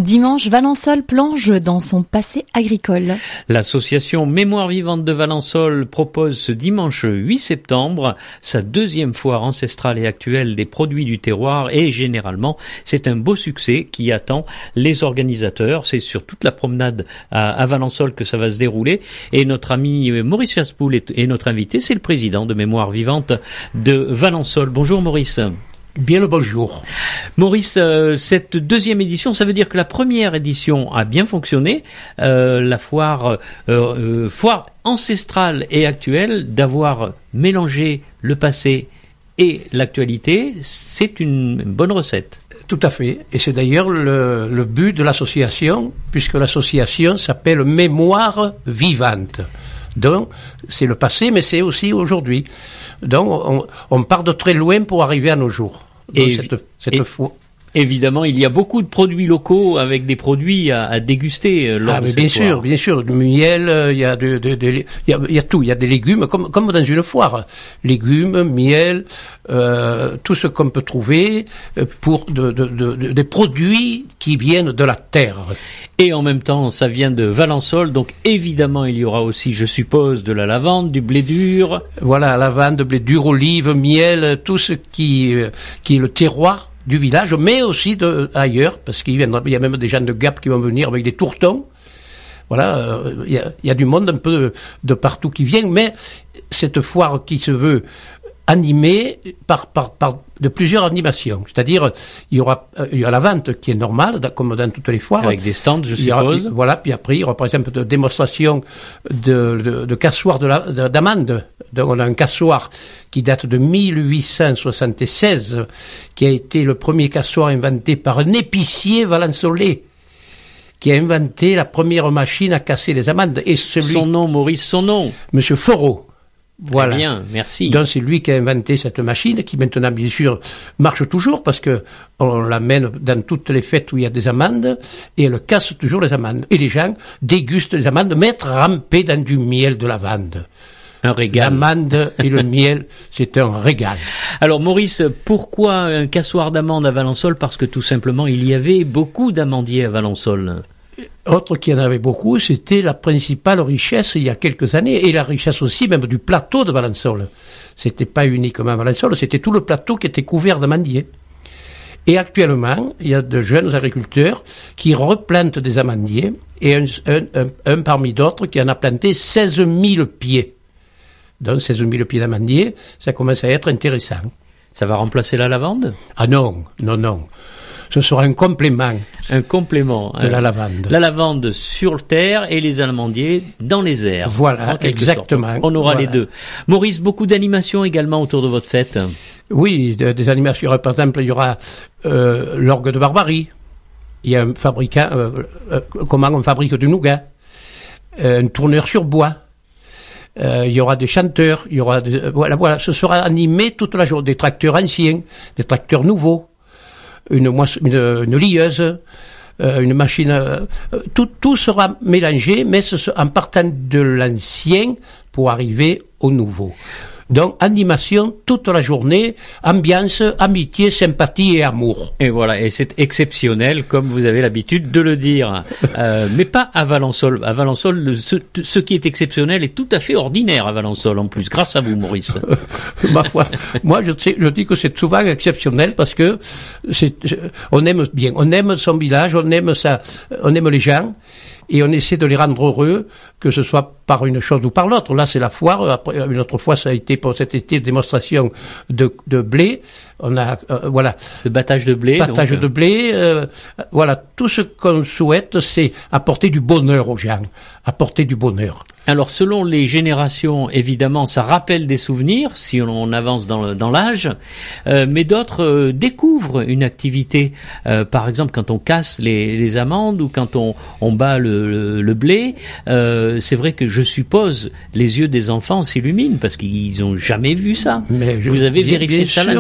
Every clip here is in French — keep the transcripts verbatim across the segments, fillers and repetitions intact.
Dimanche, Valençol plonge dans son passé agricole. L'association Mémoire Vivante de Valençol propose ce dimanche huit septembre sa deuxième foire ancestrale et actuelle des produits du terroir et généralement c'est un beau succès qui attend les organisateurs. C'est sur toute la promenade à, à Valençol que ça va se dérouler et notre ami Maurice Chaspoul est, est notre invité, c'est le président de Mémoire Vivante de Valençol. Bonjour Maurice. Bien le bonjour. Maurice, euh, cette deuxième édition, ça veut dire que la première édition a bien fonctionné, euh, la foire, euh, euh, foire ancestrale et actuelle, d'avoir mélangé le passé et l'actualité, c'est une bonne recette. Tout à fait, et c'est d'ailleurs le, le but de l'association, puisque l'association s'appelle Mémoire Vivante. Donc, c'est le passé, mais c'est aussi aujourd'hui. Donc, on, on part de très loin pour arriver à nos jours. Donc, et, cette, cette et, fois. Évidemment, il y a beaucoup de produits locaux avec des produits à, à déguster lors ah, de mais cette bien foire. sûr, bien sûr, du miel, il y a de, de, de, il y a, il y a tout, il y a des légumes, comme, comme dans une foire. Légumes, miel, euh, tout ce qu'on peut trouver pour de, de, de, de, des produits qui viennent de la terre. Et en même temps, ça vient de Valençol, donc évidemment, il y aura aussi, je suppose, de la lavande, du blé dur. Voilà, lavande, blé dur, olive, miel, tout ce qui, qui est le terroir du village, mais aussi de ailleurs, parce qu'il y a même des gens de Gap qui vont venir avec des tourtons. Voilà, euh, il y a, il y a du monde un peu de, de partout qui vient, mais cette foire qui se veut animée par, par, par de plusieurs animations. C'est-à-dire, il y aura, il y a la vente qui est normale, comme dans toutes les foires. Avec des stands, je il y aura, suppose. Voilà, puis après, il y aura par exemple de démonstrations de, de, de cassoirs de la, de, d'amandes. Donc, on a un cassoir qui date de mille huit cent soixante-seize, qui a été le premier cassoir inventé par un épicier valençolais, qui a inventé la première machine à casser les amandes. Et celui, son nom, Maurice, son nom. Monsieur Foreau. Voilà. Très bien, merci. Donc c'est lui qui a inventé cette machine, qui maintenant bien sûr marche toujours parce que on l'amène dans toutes les fêtes où il y a des amandes et elle casse toujours les amandes. Et les gens dégustent les amandes, mais trempées dans du miel de lavande. Un régal. L'amande et le miel, c'est un régal. Alors Maurice, pourquoi un cassoir d'amandes à Valençol? Parce que tout simplement, il y avait beaucoup d'amandiers à Valençol. Autre qui en avait beaucoup, c'était la principale richesse il y a quelques années, et la richesse aussi même du plateau de Valençol. C'était pas uniquement Valençol, c'était tout le plateau qui était couvert d'amandiers. Et actuellement, il y a de jeunes agriculteurs qui replantent des amandiers, et un, un, un, un parmi d'autres qui en a planté seize mille pieds. Donc seize mille pieds d'amandiers, ça commence à être intéressant. Ça va remplacer la lavande? Ah non, non, non. Ce sera un complément. Un complément. De hein. la lavande. La lavande sur terre et les amandiers dans les airs. Voilà, exactement. Sorte. On aura voilà. les deux. Maurice, beaucoup d'animations également autour de votre fête. Oui, de, des animations. Par exemple, il y aura euh, l'orgue de Barbarie. Il y a un fabricant, euh, euh, comment on fabrique du nougat. Euh, un tourneur sur bois. Euh, il y aura des chanteurs. Il y aura des, euh, voilà, voilà. Ce sera animé toute la journée. Des tracteurs anciens, des tracteurs nouveaux. Une, moisse, une, une lieuse, euh, une machine, euh, tout, tout sera mélangé, mais ce, en partant de l'ancien pour arriver au nouveau. Donc, animation toute la journée, ambiance, amitié, sympathie et amour. Et voilà, et c'est exceptionnel, comme vous avez l'habitude de le dire. Euh, mais pas à Valençol. À Valençol, le, ce, ce qui est exceptionnel est tout à fait ordinaire à Valençol, en plus, grâce à vous, Maurice. Ma foi, moi, je, sais, je dis que c'est souvent exceptionnel parce que c'est, on aime bien, on aime son village, on aime ça, on aime les gens. Et on essaie de les rendre heureux, que ce soit par une chose ou par l'autre. Là, c'est la foire. Après, une autre fois, ça a été pour cette été démonstration de, de blé. On a, euh, voilà. Le battage de blé. Battage donc. de blé. Euh, voilà. Tout ce qu'on souhaite, c'est apporter du bonheur aux gens. Apporter du bonheur. Alors, selon les générations, évidemment, ça rappelle des souvenirs, si on avance dans, dans l'âge, euh, mais d'autres euh, découvrent une activité. Euh, par exemple, quand on casse les, les amandes ou quand on, on bat le, le, le blé, euh, c'est vrai que je suppose les yeux des enfants s'illuminent parce qu'ils n'ont jamais vu ça. Mais je, Vous avez bien, vérifié bien ça sûr, l'année dernière? Bien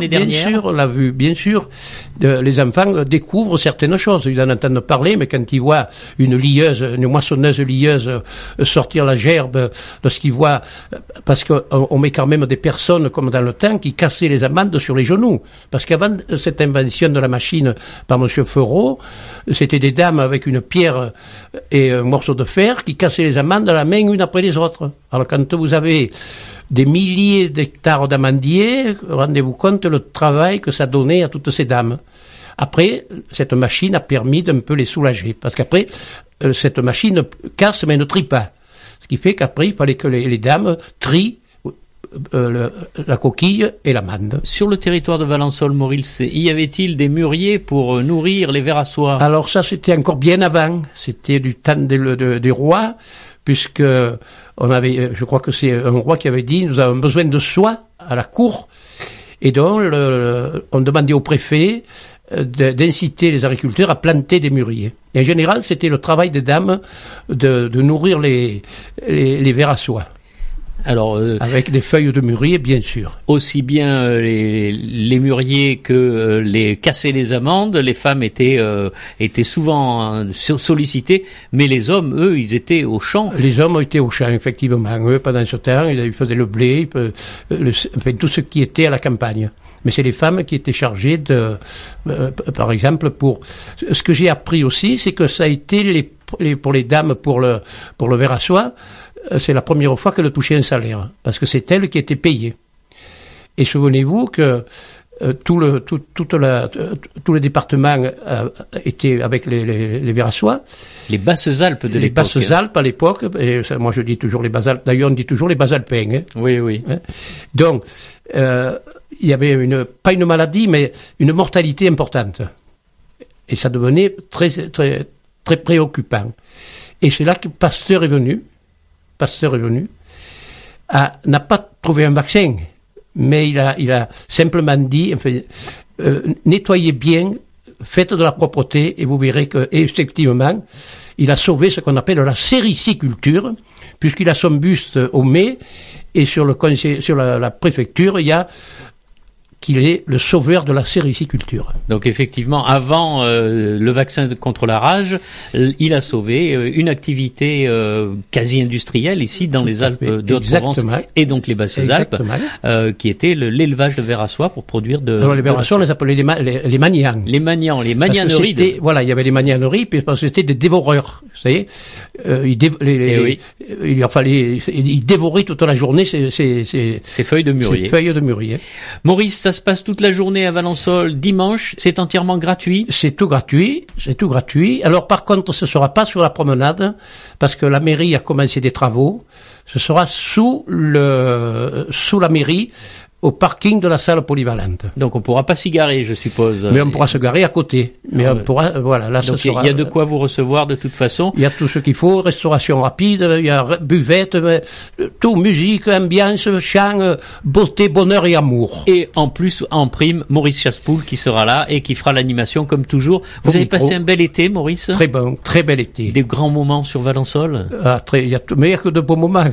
sûr, on l'a vu, bien sûr. De, les enfants découvrent certaines choses. Ils en entendent parler, mais quand ils voient une lieuse, une moissonneuse lieuse sortir la gerbe, lorsqu'ils voient, parce qu'on on met quand même des personnes, comme dans le temps, qui cassaient les amandes sur les genoux. Parce qu'avant cette invention de la machine par Monsieur Feureau, c'était des dames avec une pierre et un morceau de fer qui cassaient les amandes à la main une après les autres. Alors quand vous avez des milliers d'hectares d'amandiers, rendez-vous compte le travail que ça donnait à toutes ces dames. Après, cette machine a permis d'un peu les soulager, parce qu'après, euh, cette machine casse mais ne trie pas. Ce qui fait qu'après, il fallait que les, les dames trient euh, le, la coquille et l'amande. Sur le territoire de Valençol, Maurice, y avait-il des mûriers pour nourrir les vers à soie? Alors ça, c'était encore bien avant. C'était du temps des, de, des rois, puisque on avait, je crois que c'est un roi qui avait dit, nous avons besoin de soie à la cour, et donc le, le, on demandait au préfet de, d'inciter les agriculteurs à planter des mûriers. Et en général, c'était le travail des dames de, de nourrir les, les, les vers à soie. Alors, euh, avec des feuilles de mûrier, bien sûr. Aussi bien euh, les, les mûriers que euh, les casser les amandes, les femmes étaient euh, étaient souvent euh, sollicitées, mais les hommes, eux, ils étaient au champ. Les hommes étaient au champ, effectivement. Eux, pendant ce temps, ils faisaient le blé, le, enfin, tout ce qui était à la campagne. Mais c'est les femmes qui étaient chargées de, euh, par exemple, pour. Ce que j'ai appris aussi, c'est que ça a été les, les pour les dames pour le pour le ver à soie. C'est la première fois qu'elle touchait un salaire, parce que c'est elle qui était payée. Et souvenez-vous que euh, tout le tout toute la euh, tout le département euh, était avec les les, les vers à soie. Les Basses-Alpes de les l'époque. Les Basses-Alpes à l'époque. Et ça, moi, je dis toujours les Basses-Alpes. D'ailleurs, on dit toujours les Basalpins. Hein. Oui, oui. Hein. Donc, euh, il y avait une pas une maladie, mais une mortalité importante. Et ça devenait très très très préoccupant. Et c'est là que Pasteur est venu. Pasteur est venu, a, n'a pas trouvé un vaccin, mais il a, il a simplement dit, enfin, euh, nettoyez bien, faites de la propreté, et vous verrez que, effectivement, il a sauvé ce qu'on appelle la sériciculture, puisqu'il a son buste au mai, et sur le conseil, sur la, la préfecture, il y a qu'il est le sauveur de la sériciculture. Donc effectivement, avant euh, le vaccin contre la rage, euh, il a sauvé euh, une activité euh, quasi industrielle ici dans Tout les Alpes de Haute-Provence et donc les Basses-Alpes, euh, qui était le, l'élevage de vers à soie pour produire de... Alors les vers à soie, on les appelait les, ma- les, les manians. Les manians, les manianeries. De... Voilà, il y avait les manianeries, puis parce que c'était des dévoreurs, vous savez. Euh, ils, dév- les, les, oui. il leur fallait, ils dévoraient toute la journée ces, ces, ces, ces feuilles de mûrier. Ces feuilles de mûrier. Maurice, ça se passe toute la journée à Valençol, dimanche, c'est entièrement gratuit? C'est tout gratuit, c'est tout gratuit. Alors par contre, ce sera pas sur la promenade, parce que la mairie a commencé des travaux. Ce sera sous le, sous la mairie, au parking de la salle polyvalente. Donc on pourra pas s'y garer, je suppose. Mais on pourra se garer à côté. Mais ah, on pourra, voilà, là, donc ce sera. Il y a de quoi vous recevoir de toute façon. Il y a tout ce qu'il faut, restauration rapide, il y a buvette, tout, musique, ambiance, chant, beauté, bonheur et amour. Et en plus, en prime, Maurice Chaspoul qui sera là et qui fera l'animation comme toujours. Vous Au avez micro. passé un bel été, Maurice? Très bon, très bel été. Des grands moments sur Valençol? Ah, très, il y a tout, mais il y a que de beaux moments.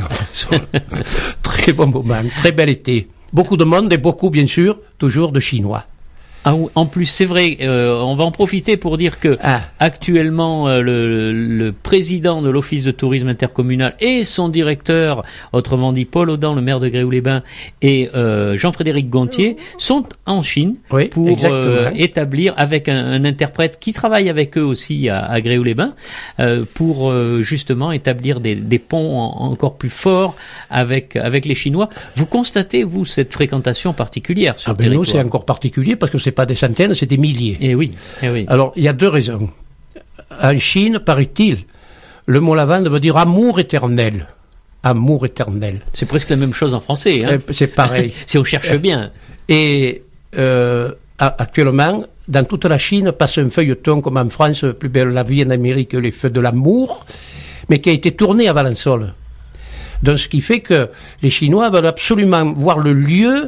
Très bons moments, très bel été. Beaucoup de monde et beaucoup, bien sûr, toujours de Chinois. Ah, en plus, c'est vrai, euh, on va en profiter pour dire que ah. actuellement, euh, le, le président de l'Office de tourisme intercommunal et son directeur, autrement dit Paul Audan, le maire de Gréoux-les-Bains, et euh, Jean-Frédéric Gontier, sont en Chine oui, pour euh, établir, avec un, un interprète qui travaille avec eux aussi à, à Gréoux-les-Bains, euh, pour euh, justement établir des, des ponts en, encore plus forts avec avec les Chinois. Vous constatez, vous, cette fréquentation particulière sur ah le ben territoire? Nous, c'est encore particulier parce que c'est pas des centaines, c'est des milliers. Eh oui, eh oui. Alors, il y a deux raisons. En Chine, paraît-il, le mot lavande veut dire amour éternel. Amour éternel. C'est presque la même chose en français, hein. C'est pareil. Si on cherche bien. Et euh, actuellement, dans toute la Chine, passe un feuilleton comme en France, Plus belle la vie, en Amérique, Les feux de l'amour, mais qui a été tourné à Valençol. Donc, ce qui fait que les Chinois veulent absolument voir le lieu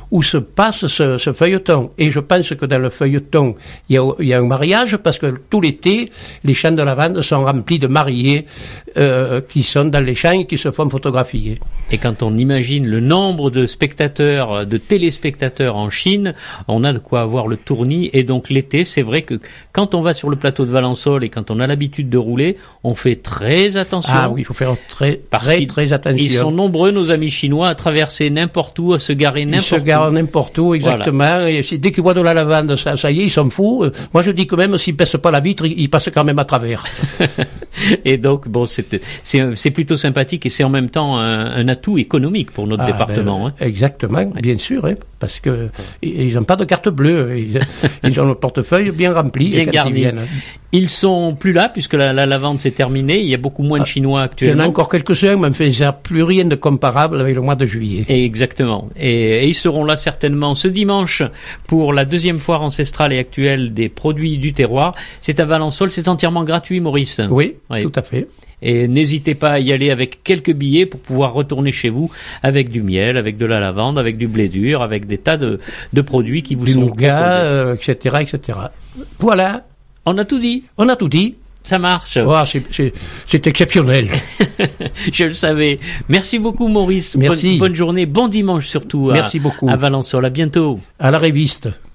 où se passe ce, ce feuilleton. Et je pense que dans le feuilleton, il y a, il y a un mariage, parce que tout l'été, les champs de lavande sont remplis de mariés euh, qui sont dans les champs et qui se font photographier. Et quand on imagine le nombre de spectateurs, de téléspectateurs en Chine, on a de quoi avoir le tournis. Et donc l'été, c'est vrai que quand on va sur le plateau de Valensole et quand on a l'habitude de rouler, on fait très attention. Ah oui, il faut faire très, très, très attention. Ils sont nombreux, nos amis chinois, à traverser n'importe où, à se garer n'importe où. Ils se garent n'importe où, exactement. Voilà. Et si, dès qu'ils voient de la lavande, ça, ça y est, ils sont fous. Moi, je dis que même s'ils pèsent pas la vitre, ils, ils passent quand même à travers. Et donc, bon, c'est, c'est, c'est plutôt sympathique et c'est en même temps un, un atout économique pour notre ah, département. Ben, hein. Exactement, ouais. Bien sûr, hein, parce que ils n'ont pas de carte bleue. Ils, ils ont le portefeuille bien rempli. Bien garni. Ils, ils sont plus là puisque la, la lavande s'est terminée. Il y a beaucoup moins de Chinois actuellement. Il y en a encore quelques-uns, mais enfin, il n'y a plus rien de comparable avec le mois de juillet. Et exactement. Et, et ils seront là certainement ce dimanche pour la deuxième foire ancestrale et actuelle des produits du terroir. C'est à Valensole, c'est entièrement gratuit, Maurice. Oui, oui. Tout à fait. Et n'hésitez pas à y aller avec quelques billets pour pouvoir retourner chez vous avec du miel, avec de la lavande, avec du blé dur, avec des tas de, de produits qui vous du sont nougat, euh, et cetera, et cetera. Voilà. On a tout dit. On a tout dit. Ça marche. Oh, c'est, c'est, c'est exceptionnel. Je le savais. Merci beaucoup, Maurice. Merci. Bonne, bonne journée, bon dimanche surtout. Merci à, beaucoup. À Valensole. À bientôt. À la réviste.